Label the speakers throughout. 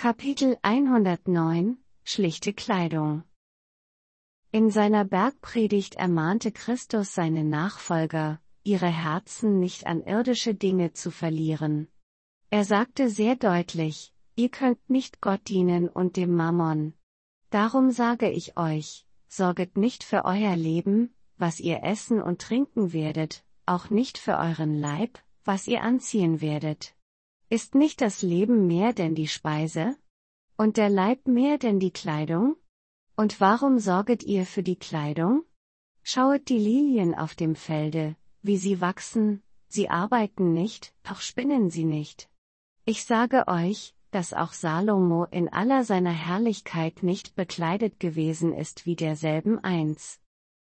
Speaker 1: Kapitel 109 – Schlichte Kleidung. In seiner Bergpredigt ermahnte Christus seine Nachfolger, ihre Herzen nicht an irdische Dinge zu verlieren. Er sagte sehr deutlich: Ihr könnt nicht Gott dienen und dem Mammon. Darum sage ich euch, sorget nicht für euer Leben, was ihr essen und trinken werdet, auch nicht für euren Leib, was ihr anziehen werdet. Ist nicht das Leben mehr denn die Speise? Und der Leib mehr denn die Kleidung? Und warum sorget ihr für die Kleidung? Schauet die Lilien auf dem Felde, wie sie wachsen, sie arbeiten nicht, auch spinnen sie nicht. Ich sage euch, dass auch Salomo in aller seiner Herrlichkeit nicht bekleidet gewesen ist wie derselben eins.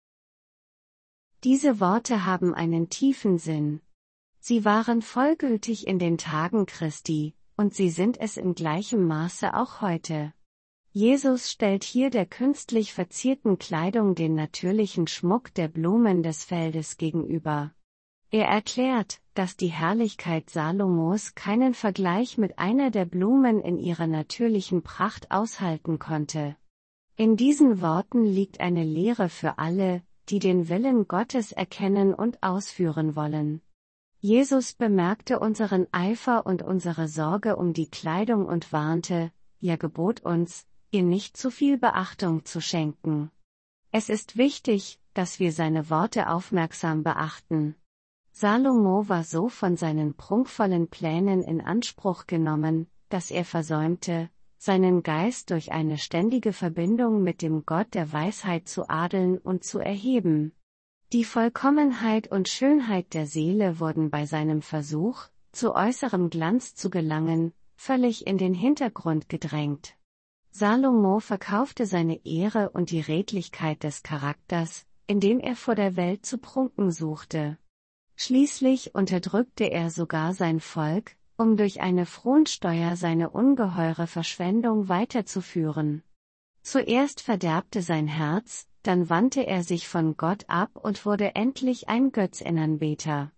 Speaker 1: Diese Worte haben einen tiefen Sinn. Sie waren vollgültig in den Tagen Christi, und sie sind es in gleichem Maße auch heute. Jesus stellt hier der künstlich verzierten Kleidung den natürlichen Schmuck der Blumen des Feldes gegenüber. Er erklärt, dass die Herrlichkeit Salomos keinen Vergleich mit einer der Blumen in ihrer natürlichen Pracht aushalten konnte. In diesen Worten liegt eine Lehre für alle, die den Willen Gottes erkennen und ausführen wollen. Jesus bemerkte unseren Eifer und unsere Sorge um die Kleidung und warnte, ja gebot uns, ihr nicht zu viel Beachtung zu schenken. Es ist wichtig, dass wir seine Worte aufmerksam beachten. Salomo war so von seinen prunkvollen Plänen in Anspruch genommen, dass er versäumte, seinen Geist durch eine ständige Verbindung mit dem Gott der Weisheit zu adeln und zu erheben. Die Vollkommenheit und Schönheit der Seele wurden bei seinem Versuch, zu äußerem Glanz zu gelangen, völlig in den Hintergrund gedrängt. Salomo verkaufte seine Ehre und die Redlichkeit des Charakters, indem er vor der Welt zu prunken suchte. Schließlich unterdrückte er sogar sein Volk, um durch eine Fronsteuer seine ungeheure Verschwendung weiterzuführen. Zuerst verderbte sein Herz, dann wandte er sich von Gott ab und wurde endlich ein Götzenanbeter.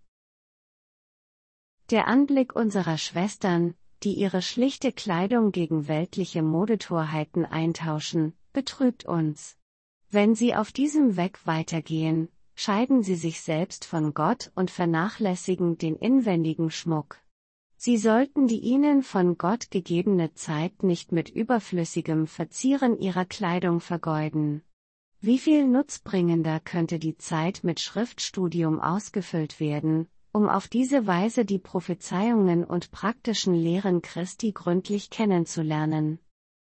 Speaker 1: Der Anblick unserer Schwestern, die ihre schlichte Kleidung gegen weltliche Modetorheiten eintauschen, betrübt uns. Wenn sie auf diesem Weg weitergehen, scheiden sie sich selbst von Gott und vernachlässigen den inwendigen Schmuck. Sie sollten die ihnen von Gott gegebene Zeit nicht mit überflüssigem Verzieren ihrer Kleidung vergeuden. Wie viel nutzbringender könnte die Zeit mit Schriftstudium ausgefüllt werden, um auf diese Weise die Prophezeiungen und praktischen Lehren Christi gründlich kennenzulernen.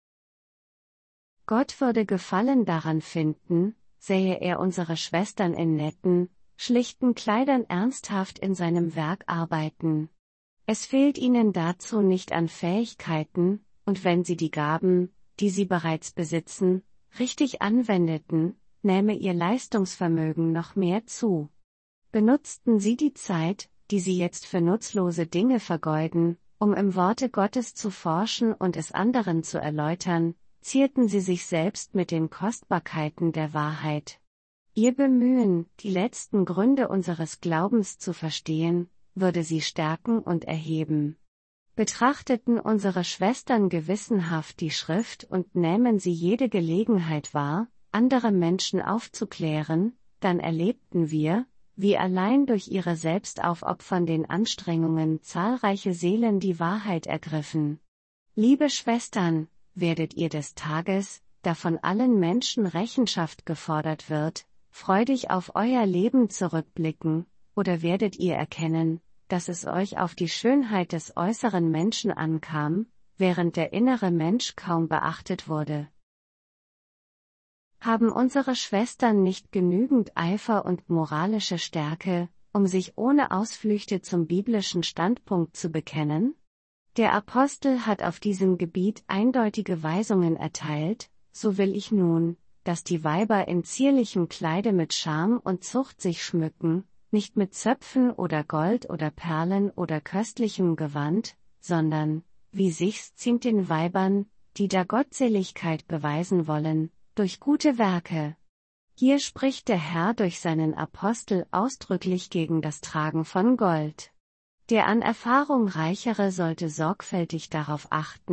Speaker 1: Gott würde Gefallen daran finden, sähe er unsere Schwestern in netten, schlichten Kleidern ernsthaft in seinem Werk arbeiten. Es fehlt ihnen dazu nicht an Fähigkeiten, und wenn sie die Gaben, die sie bereits besitzen, richtig anwendeten, nähme ihr Leistungsvermögen noch mehr zu. Benutzten sie die Zeit, die sie jetzt für nutzlose Dinge vergeuden, um im Worte Gottes zu forschen und es anderen zu erläutern, zierten sie sich selbst mit den Kostbarkeiten der Wahrheit. Ihr Bemühen, die letzten Gründe unseres Glaubens zu verstehen, würde sie stärken und erheben. Betrachteten unsere Schwestern gewissenhaft die Schrift und nähmen sie jede Gelegenheit wahr, andere Menschen aufzuklären, dann erlebten wir, wie allein durch ihre selbstaufopfernden Anstrengungen zahlreiche Seelen die Wahrheit ergriffen. Liebe Schwestern, werdet ihr des Tages, da von allen Menschen Rechenschaft gefordert wird, freudig auf euer Leben zurückblicken, oder werdet ihr erkennen, dass es euch auf die Schönheit des äußeren Menschen ankam, während der innere Mensch kaum beachtet wurde? Haben unsere Schwestern nicht genügend Eifer und moralische Stärke, um sich ohne Ausflüchte zum biblischen Standpunkt zu bekennen? Der Apostel hat auf diesem Gebiet eindeutige Weisungen erteilt: So will ich nun, dass die Weiber in zierlichem Kleide mit Scham und Zucht sich schmücken, nicht mit Zöpfen oder Gold oder Perlen oder köstlichem Gewand, sondern, wie sich's ziemt den Weibern, die da Gottseligkeit beweisen wollen, durch gute Werke. Hier spricht der Herr durch seinen Apostel ausdrücklich gegen das Tragen von Gold. Der an Erfahrung Reichere sollte sorgfältig darauf achten,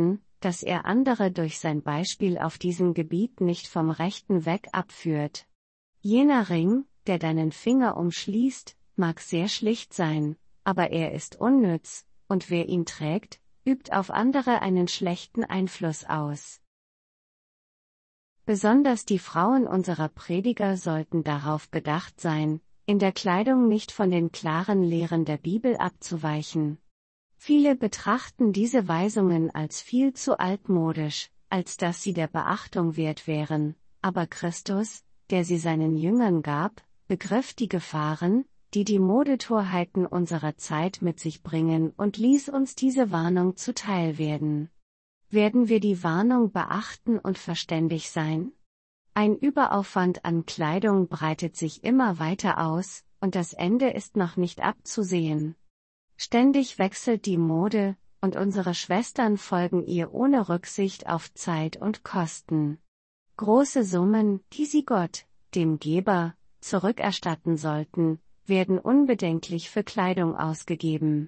Speaker 1: dass er andere durch sein Beispiel auf diesem Gebiet nicht vom rechten Weg abführt. Jener Ring, der deinen Finger umschließt, mag sehr schlicht sein, aber er ist unnütz, und wer ihn trägt, übt auf andere einen schlechten Einfluss aus. Besonders die Frauen unserer Prediger sollten darauf bedacht sein, in der Kleidung nicht von den klaren Lehren der Bibel abzuweichen. Viele betrachten diese Weisungen als viel zu altmodisch, als dass sie der Beachtung wert wären, aber Christus, der sie seinen Jüngern gab, begriff die Gefahren, die die Modetorheiten unserer Zeit mit sich bringen und ließ uns diese Warnung zuteil werden. Werden wir die Warnung beachten und verständig sein? Ein Überaufwand an Kleidung breitet sich immer weiter aus, und das Ende ist noch nicht abzusehen. Ständig wechselt die Mode, und unsere Schwestern folgen ihr ohne Rücksicht auf Zeit und Kosten. Große Summen, die sie Gott, dem Geber, zurückerstatten sollten, werden unbedenklich für Kleidung ausgegeben.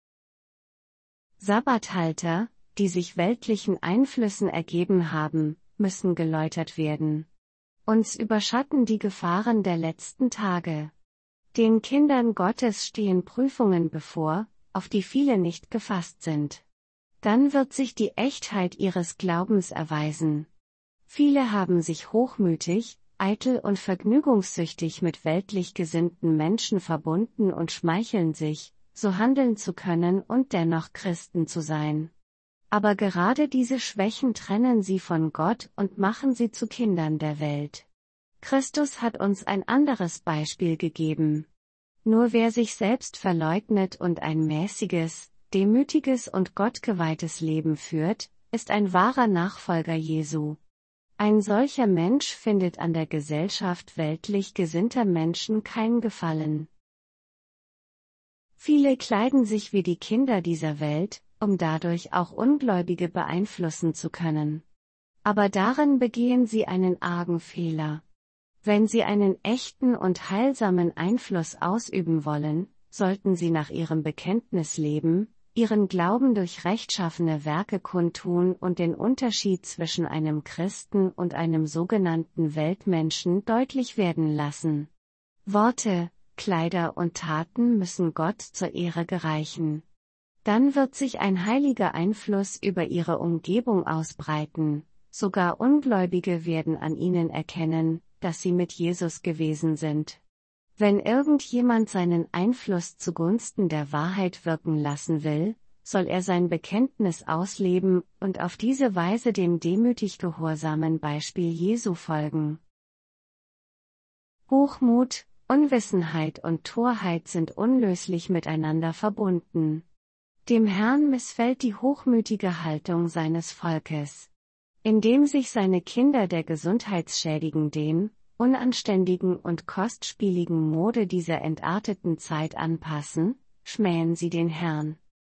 Speaker 1: Sabbathalter, die sich weltlichen Einflüssen ergeben haben, müssen geläutert werden. Uns überschatten die Gefahren der letzten Tage. Den Kindern Gottes stehen Prüfungen bevor, auf die viele nicht gefasst sind. Dann wird sich die Echtheit ihres Glaubens erweisen. Viele haben sich hochmütig, eitel und vergnügungssüchtig mit weltlich gesinnten Menschen verbunden und schmeicheln sich, so handeln zu können und dennoch Christen zu sein. Aber gerade diese Schwächen trennen sie von Gott und machen sie zu Kindern der Welt. Christus hat uns ein anderes Beispiel gegeben. Nur wer sich selbst verleugnet und ein mäßiges, demütiges und gottgeweihtes Leben führt, ist ein wahrer Nachfolger Jesu. Ein solcher Mensch findet an der Gesellschaft weltlich gesinnter Menschen kein Gefallen. Viele kleiden sich wie die Kinder dieser Welt, um dadurch auch Ungläubige beeinflussen zu können. Aber darin begehen sie einen argen Fehler. Wenn sie einen echten und heilsamen Einfluss ausüben wollen, sollten sie nach ihrem Bekenntnis leben, ihren Glauben durch rechtschaffene Werke kundtun und den Unterschied zwischen einem Christen und einem sogenannten Weltmenschen deutlich werden lassen. Worte, Kleider und Taten müssen Gott zur Ehre gereichen. Dann wird sich ein heiliger Einfluss über ihre Umgebung ausbreiten, sogar Ungläubige werden an ihnen erkennen, dass sie mit Jesus gewesen sind. Wenn irgendjemand seinen Einfluss zugunsten der Wahrheit wirken lassen will, soll er sein Bekenntnis ausleben und auf diese Weise dem demütig gehorsamen Beispiel Jesu folgen. Hochmut, Unwissenheit und Torheit sind unlöslich miteinander verbunden. Dem Herrn missfällt die hochmütige Haltung seines Volkes. Indem sich seine Kinder der gesundheitsschädigenden, unanständigen und kostspieligen Mode dieser entarteten Zeit anpassen, schmähen sie den Herrn.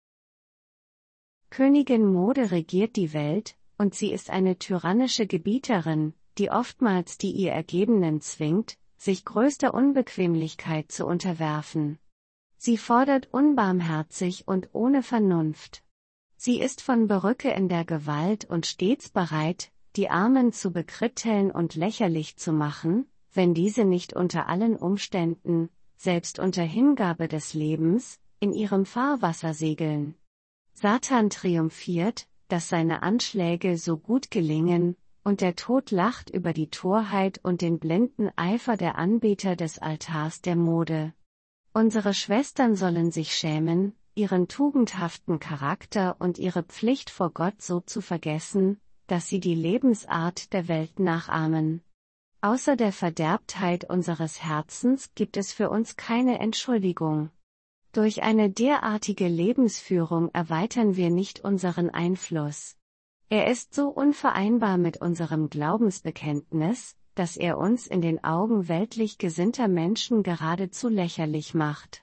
Speaker 1: Königin Mode regiert die Welt, und sie ist eine tyrannische Gebieterin, die oftmals die ihr Ergebenen zwingt, sich größter Unbequemlichkeit zu unterwerfen. Sie fordert unbarmherzig und ohne Vernunft. Sie ist von Berücke in der Gewalt und stets bereit, die Armen zu bekritteln und lächerlich zu machen, wenn diese nicht unter allen Umständen, selbst unter Hingabe des Lebens, in ihrem Fahrwasser segeln. Satan triumphiert, dass seine Anschläge so gut gelingen, und der Tod lacht über die Torheit und den blinden Eifer der Anbeter des Altars der Mode. Unsere Schwestern sollen sich schämen, ihren tugendhaften Charakter und ihre Pflicht vor Gott so zu vergessen, dass sie die Lebensart der Welt nachahmen. Außer der Verderbtheit unseres Herzens gibt es für uns keine Entschuldigung. Durch eine derartige Lebensführung erweitern wir nicht unseren Einfluss. Er ist so unvereinbar mit unserem Glaubensbekenntnis, dass er uns in den Augen weltlich gesinnter Menschen geradezu lächerlich macht.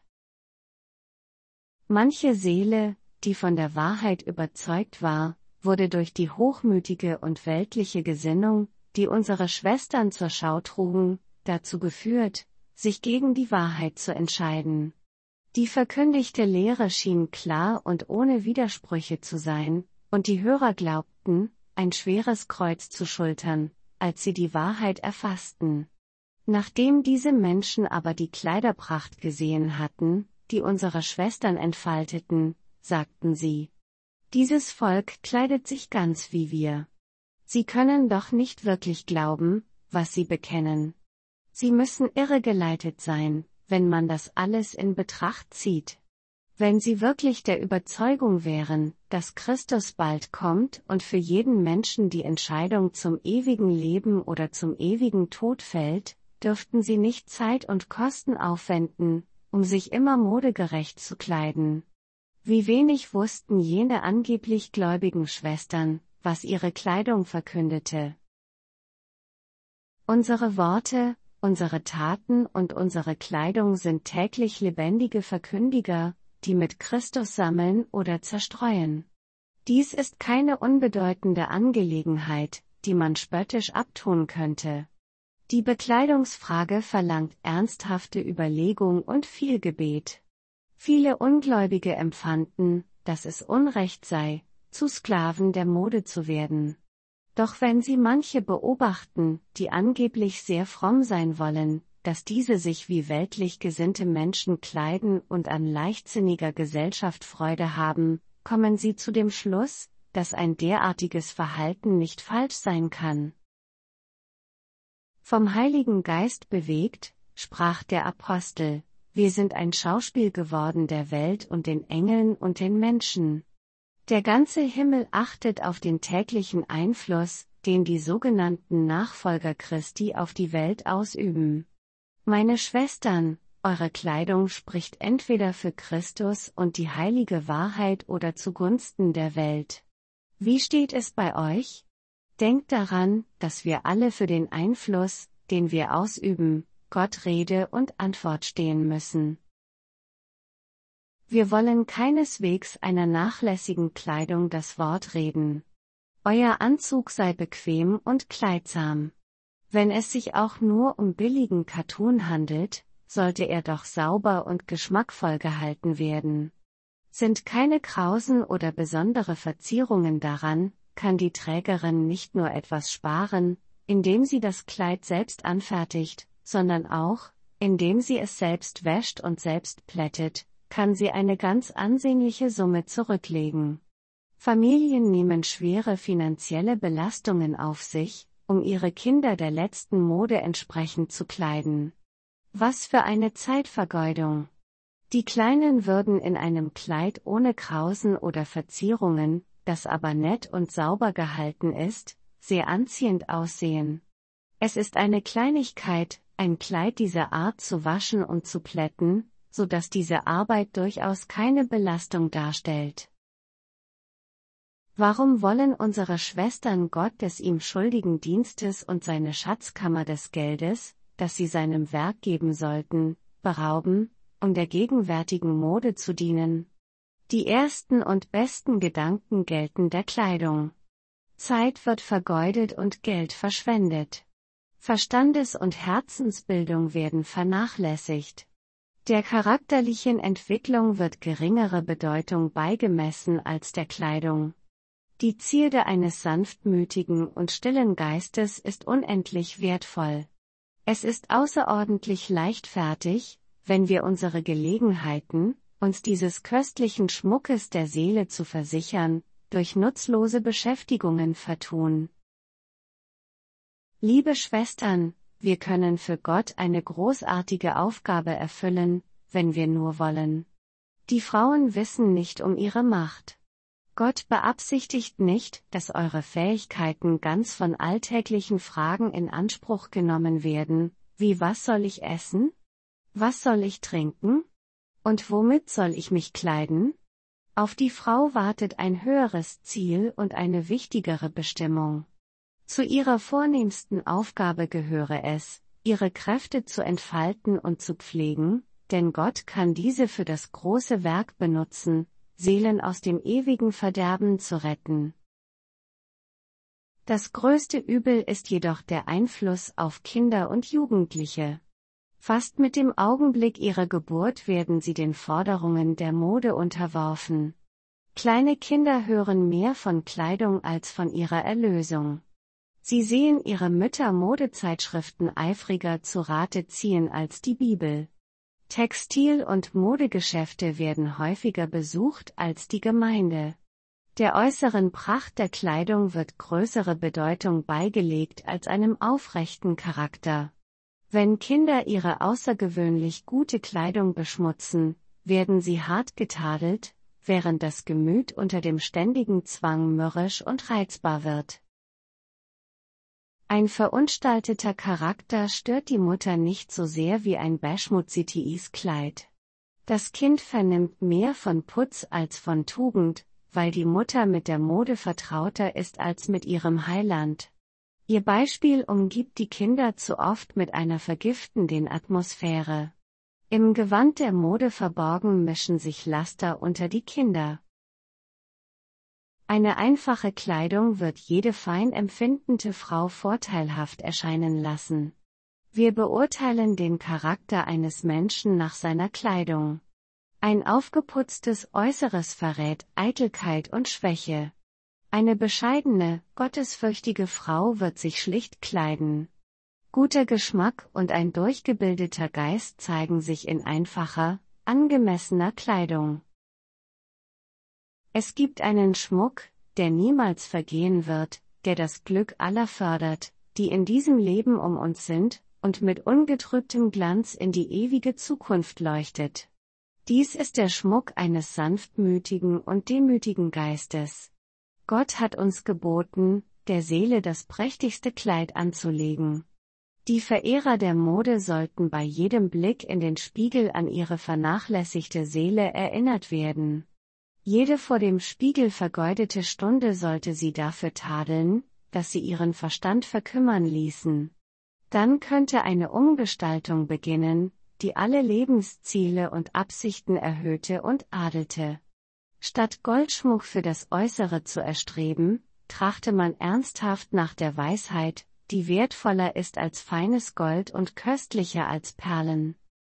Speaker 1: Manche Seele, die von der Wahrheit überzeugt war, wurde durch die hochmütige und weltliche Gesinnung, die unsere Schwestern zur Schau trugen, dazu geführt, sich gegen die Wahrheit zu entscheiden. Die verkündigte Lehre schien klar und ohne Widersprüche zu sein, Und die Hörer glaubten, ein schweres Kreuz zu schultern, als sie die Wahrheit erfassten. Nachdem diese Menschen aber die Kleiderpracht gesehen hatten, die unsere Schwestern entfalteten, sagten sie: Dieses Volk kleidet sich ganz wie wir. Sie können doch nicht wirklich glauben, was sie bekennen. Sie müssen irregeleitet sein, wenn man das alles in Betracht zieht. Wenn sie wirklich der Überzeugung wären, dass Christus bald kommt und für jeden Menschen die Entscheidung zum ewigen Leben oder zum ewigen Tod fällt, dürften sie nicht Zeit und Kosten aufwenden, um sich immer modegerecht zu kleiden. Wie wenig wussten jene angeblich gläubigen Schwestern, was ihre Kleidung verkündete. Unsere Worte, unsere Taten und unsere Kleidung sind täglich lebendige Verkündiger, die mit Christus sammeln oder zerstreuen. Dies ist keine unbedeutende Angelegenheit, die man spöttisch abtun könnte. Die Bekleidungsfrage verlangt ernsthafte Überlegung und viel Gebet. Viele Ungläubige empfanden, dass es Unrecht sei, zu Sklaven der Mode zu werden. Doch wenn sie manche beobachten, die angeblich sehr fromm sein wollen, dass diese sich wie weltlich gesinnte Menschen kleiden und an leichtsinniger Gesellschaft Freude haben, kommen sie zu dem Schluss, dass ein derartiges Verhalten nicht falsch sein kann. Vom Heiligen Geist bewegt, sprach der Apostel: Wir sind ein Schauspiel geworden der Welt und den Engeln und den Menschen. Der ganze Himmel achtet auf den täglichen Einfluss, den die sogenannten Nachfolger Christi auf die Welt ausüben. Meine Schwestern, eure Kleidung spricht entweder für Christus und die heilige Wahrheit oder zugunsten der Welt. Wie steht es bei euch? Denkt daran, dass wir alle für den Einfluss, den wir ausüben, Gott Rede und Antwort stehen müssen. Wir wollen keineswegs einer nachlässigen Kleidung das Wort reden. Euer Anzug sei bequem und kleidsam. Wenn es sich auch nur um billigen Kattun handelt, sollte er doch sauber und geschmackvoll gehalten werden. Sind keine Krausen oder besondere Verzierungen daran, kann die Trägerin nicht nur etwas sparen, indem sie das Kleid selbst anfertigt, sondern auch, indem sie es selbst wäscht und selbst plättet, kann sie eine ganz ansehnliche Summe zurücklegen. Familien nehmen schwere finanzielle Belastungen auf sich, um ihre Kinder der letzten Mode entsprechend zu kleiden. Was für eine Zeitvergeudung! Die Kleinen würden in einem Kleid ohne Krausen oder Verzierungen, das aber nett und sauber gehalten ist, sehr anziehend aussehen. Es ist eine Kleinigkeit, ein Kleid dieser Art zu waschen und zu plätten, so dass diese Arbeit durchaus keine Belastung darstellt. Warum wollen unsere Schwestern Gott des ihm schuldigen Dienstes und seine Schatzkammer des Geldes, das sie seinem Werk geben sollten, berauben, um der gegenwärtigen Mode zu dienen? Die ersten und besten Gedanken gelten der Kleidung. Zeit wird vergeudet und Geld verschwendet. Verstandes- und Herzensbildung werden vernachlässigt. Der charakterlichen Entwicklung wird geringere Bedeutung beigemessen als der Kleidung. Die Zierde eines sanftmütigen und stillen Geistes ist unendlich wertvoll. Es ist außerordentlich leichtfertig, wenn wir unsere Gelegenheiten, uns dieses köstlichen Schmuckes der Seele zu versichern, durch nutzlose Beschäftigungen vertun. Liebe Schwestern, wir können für Gott eine großartige Aufgabe erfüllen, wenn wir nur wollen. Die Frauen wissen nicht um ihre Macht. Gott beabsichtigt nicht, dass eure Fähigkeiten ganz von alltäglichen Fragen in Anspruch genommen werden, wie was soll ich essen? Was soll ich trinken? Und womit soll ich mich kleiden? Auf die Frau wartet ein höheres Ziel und eine wichtigere Bestimmung. Zu ihrer vornehmsten Aufgabe gehöre es, ihre Kräfte zu entfalten und zu pflegen, denn Gott kann diese für das große Werk benutzen, Seelen aus dem ewigen Verderben zu retten. Das größte Übel ist jedoch der Einfluss auf Kinder und Jugendliche. Fast mit dem Augenblick ihrer Geburt werden sie den Forderungen der Mode unterworfen. Kleine Kinder hören mehr von Kleidung als von ihrer Erlösung. Sie sehen ihre Mütter Modezeitschriften eifriger zu Rate ziehen als die Bibel. Textil- und Modegeschäfte werden häufiger besucht als die Gemeinde. Der äußeren Pracht der Kleidung wird größere Bedeutung beigelegt als einem aufrechten Charakter. Wenn Kinder ihre außergewöhnlich gute Kleidung beschmutzen, werden sie hart getadelt, während das Gemüt unter dem ständigen Zwang mürrisch und reizbar wird. Ein verunstalteter Charakter stört die Mutter nicht so sehr wie ein beschmutziges Kleid. Das Kind vernimmt mehr von Putz als von Tugend, weil die Mutter mit der Mode vertrauter ist als mit ihrem Heiland. Ihr Beispiel umgibt die Kinder zu oft mit einer vergiftenden Atmosphäre. Im Gewand der Mode verborgen mischen sich Laster unter die Kinder. Eine einfache Kleidung wird jede fein empfindende Frau vorteilhaft erscheinen lassen. Wir beurteilen den Charakter eines Menschen nach seiner Kleidung. Ein aufgeputztes Äußeres verrät Eitelkeit und Schwäche. Eine bescheidene, gottesfürchtige Frau wird sich schlicht kleiden. Guter Geschmack und ein durchgebildeter Geist zeigen sich in einfacher, angemessener Kleidung. Es gibt einen Schmuck, der niemals vergehen wird, der das Glück aller fördert, die in diesem Leben um uns sind, und mit ungetrübtem Glanz in die ewige Zukunft leuchtet. Dies ist der Schmuck eines sanftmütigen und demütigen Geistes. Gott hat uns geboten, der Seele das prächtigste Kleid anzulegen. Die Verehrer der Mode sollten bei jedem Blick in den Spiegel an ihre vernachlässigte Seele erinnert werden. Jede vor dem Spiegel vergeudete Stunde sollte sie dafür tadeln, dass sie ihren Verstand verkümmern ließen. Dann könnte eine Umgestaltung beginnen, die alle Lebensziele und Absichten erhöhte und adelte. Statt Goldschmuck für das Äußere zu erstreben, trachte man ernsthaft nach der Weisheit, die wertvoller ist als feines Gold und köstlicher als Perlen.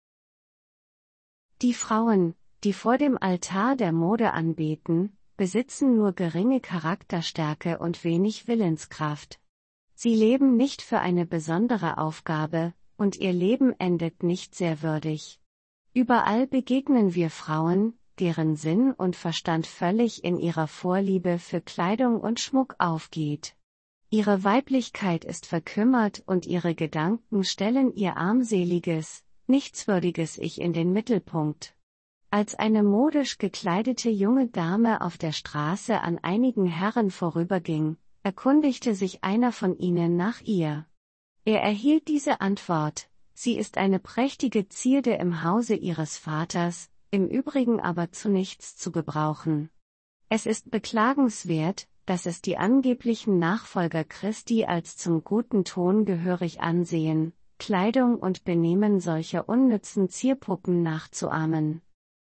Speaker 1: Die Frauen, die vor dem Altar der Mode anbeten, besitzen nur geringe Charakterstärke und wenig Willenskraft. Sie leben nicht für eine besondere Aufgabe, und ihr Leben endet nicht sehr würdig. Überall begegnen wir Frauen, deren Sinn und Verstand völlig in ihrer Vorliebe für Kleidung und Schmuck aufgeht. Ihre Weiblichkeit ist verkümmert und ihre Gedanken stellen ihr armseliges, nichtswürdiges Ich in den Mittelpunkt. Als eine modisch gekleidete junge Dame auf der Straße an einigen Herren vorüberging, erkundigte sich einer von ihnen nach ihr. Er erhielt diese Antwort: Sie ist eine prächtige Zierde im Hause ihres Vaters, im Übrigen aber zu nichts zu gebrauchen. Es ist beklagenswert, dass es die angeblichen Nachfolger Christi als zum guten Ton gehörig ansehen, Kleidung und Benehmen solcher unnützen Zierpuppen nachzuahmen.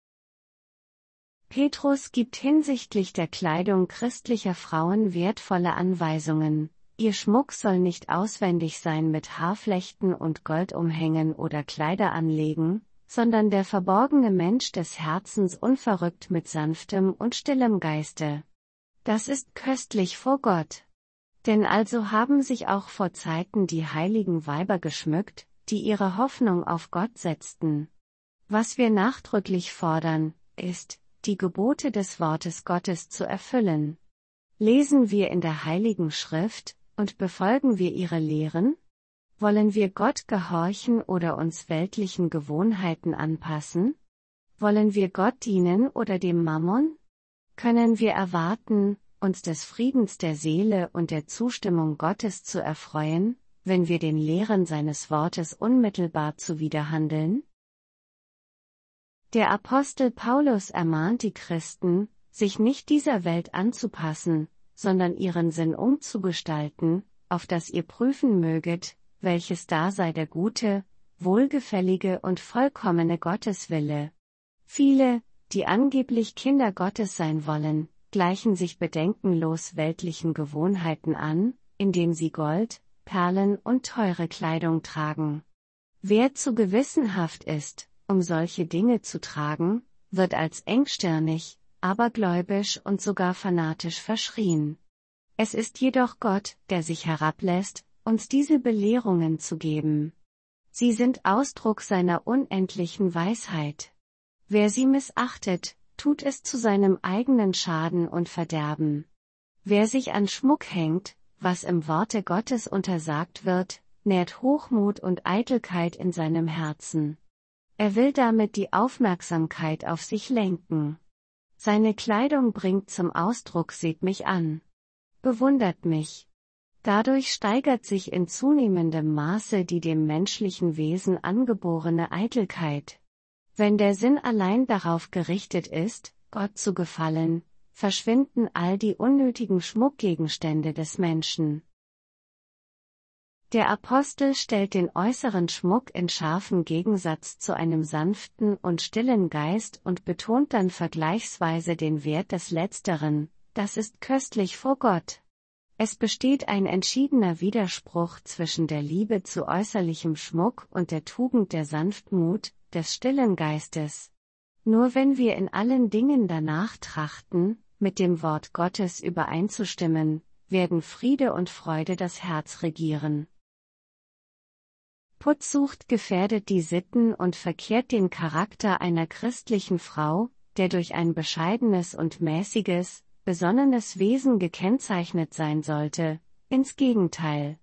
Speaker 1: Petrus gibt hinsichtlich der Kleidung christlicher Frauen wertvolle Anweisungen. Ihr Schmuck soll nicht auswendig sein mit Haarflechten und Goldumhängen oder Kleideranlegen, sondern der verborgene Mensch des Herzens unverrückt mit sanftem und stillem Geiste. Das ist köstlich vor Gott. Denn also haben sich auch vor Zeiten die heiligen Weiber geschmückt, die ihre Hoffnung auf Gott setzten. Was wir nachdrücklich fordern, ist, die Gebote des Wortes Gottes zu erfüllen. Lesen wir in der Heiligen Schrift, und befolgen wir ihre Lehren? Wollen wir Gott gehorchen oder uns weltlichen Gewohnheiten anpassen? Wollen wir Gott dienen oder dem Mammon? Können wir erwarten, uns des Friedens der Seele und der Zustimmung Gottes zu erfreuen, wenn wir den Lehren seines Wortes unmittelbar zuwiderhandeln? Der Apostel Paulus ermahnt die Christen, sich nicht dieser Welt anzupassen, sondern ihren Sinn umzugestalten, auf dass ihr prüfen möget, welches da sei der gute, wohlgefällige und vollkommene Gotteswille. Viele, die angeblich Kinder Gottes sein wollen, gleichen sich bedenkenlos weltlichen Gewohnheiten an, indem sie Gold, Perlen und teure Kleidung tragen. Wer zu gewissenhaft ist, um solche Dinge zu tragen, wird als engstirnig, abergläubisch und sogar fanatisch verschrien. Es ist jedoch Gott, der sich herablässt, uns diese Belehrungen zu geben. Sie sind Ausdruck seiner unendlichen Weisheit. Wer sie missachtet, tut es zu seinem eigenen Schaden und Verderben. Wer sich an Schmuck hängt, was im Worte Gottes untersagt wird, nährt Hochmut und Eitelkeit in seinem Herzen. Er will damit die Aufmerksamkeit auf sich lenken. Seine Kleidung bringt zum Ausdruck: seht mich an. Bewundert mich. Dadurch steigert sich in zunehmendem Maße die dem menschlichen Wesen angeborene Eitelkeit. Wenn der Sinn allein darauf gerichtet ist, Gott zu gefallen, verschwinden all die unnötigen Schmuckgegenstände des Menschen. Der Apostel stellt den äußeren Schmuck in scharfem Gegensatz zu einem sanften und stillen Geist und betont dann vergleichsweise den Wert des Letzteren: das ist köstlich vor Gott. Es besteht ein entschiedener Widerspruch zwischen der Liebe zu äußerlichem Schmuck und der Tugend der Sanftmut, des stillen Geistes. Nur wenn wir in allen Dingen danach trachten, mit dem Wort Gottes übereinzustimmen, werden Friede und Freude das Herz regieren. Putzsucht gefährdet die Sitten und verkehrt den Charakter einer christlichen Frau, der durch ein bescheidenes und mäßiges, besonnenes Wesen gekennzeichnet sein sollte, ins Gegenteil.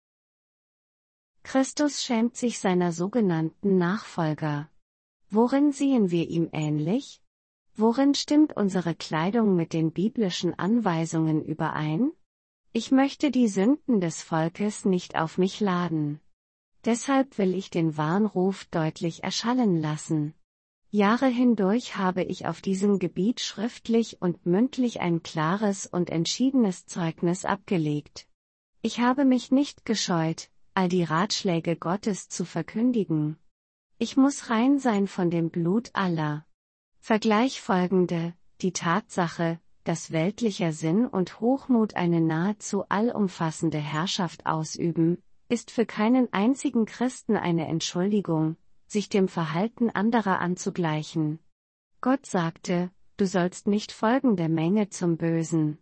Speaker 1: Christus schämt sich seiner sogenannten Nachfolger. Worin sehen wir ihm ähnlich? Worin stimmt unsere Kleidung mit den biblischen Anweisungen überein? Ich möchte die Sünden des Volkes nicht auf mich laden. Deshalb will ich den Warnruf deutlich erschallen lassen. Jahre hindurch habe ich auf diesem Gebiet schriftlich und mündlich ein klares und entschiedenes Zeugnis abgelegt. Ich habe mich nicht gescheut, all die Ratschläge Gottes zu verkündigen. Ich muss rein sein von dem Blut aller. Vergleich folgende: die Tatsache, dass weltlicher Sinn und Hochmut eine nahezu allumfassende Herrschaft ausüben, ist für keinen einzigen Christen eine Entschuldigung, sich dem Verhalten anderer anzugleichen. Gott sagte: du sollst nicht folgen der Menge zum Bösen.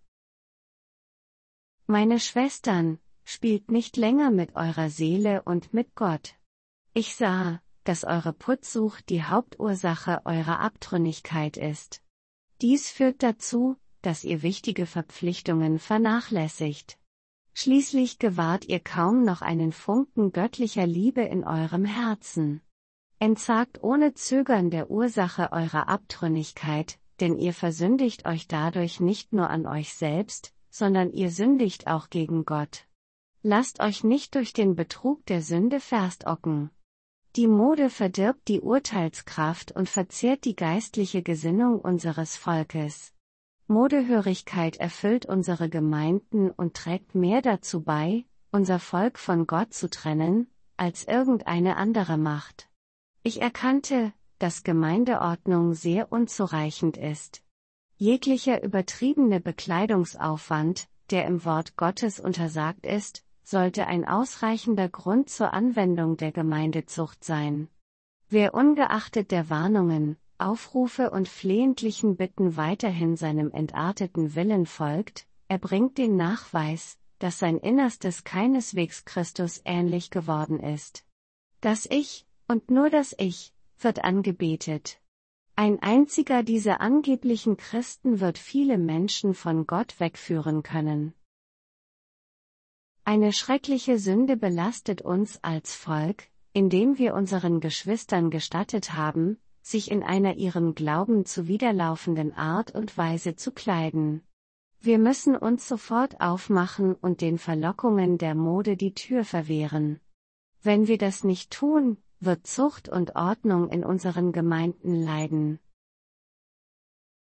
Speaker 1: Meine Schwestern, spielt nicht länger mit eurer Seele und mit Gott. Ich sah, dass eure Putzsucht die Hauptursache eurer Abtrünnigkeit ist. Dies führt dazu, dass ihr wichtige Verpflichtungen vernachlässigt. Schließlich gewahrt ihr kaum noch einen Funken göttlicher Liebe in eurem Herzen. Entsagt ohne Zögern der Ursache eurer Abtrünnigkeit, denn ihr versündigt euch dadurch nicht nur an euch selbst, sondern ihr sündigt auch gegen Gott. Lasst euch nicht durch den Betrug der Sünde verstocken. Die Mode verdirbt die Urteilskraft und verzehrt die geistliche Gesinnung unseres Volkes. Modehörigkeit erfüllt unsere Gemeinden und trägt mehr dazu bei, unser Volk von Gott zu trennen, als irgendeine andere Macht. Ich erkannte, dass Gemeindeordnung sehr unzureichend ist. Jeglicher übertriebene Bekleidungsaufwand, der im Wort Gottes untersagt ist, sollte ein ausreichender Grund zur Anwendung der Gemeindezucht sein. Wer ungeachtet der Warnungen, Aufrufe und flehentlichen Bitten weiterhin seinem entarteten Willen folgt, erbringt den Nachweis, dass sein Innerstes keineswegs Christus ähnlich geworden ist. Das Ich, und nur das Ich, wird angebetet. Ein einziger dieser angeblichen Christen wird viele Menschen von Gott wegführen können. Eine schreckliche Sünde belastet uns als Volk, indem wir unseren Geschwistern gestattet haben, sich in einer ihrem Glauben zuwiderlaufenden Art und Weise zu kleiden. Wir müssen uns sofort aufmachen und den Verlockungen der Mode die Tür verwehren. Wenn wir das nicht tun, wird Zucht und Ordnung in unseren Gemeinden leiden.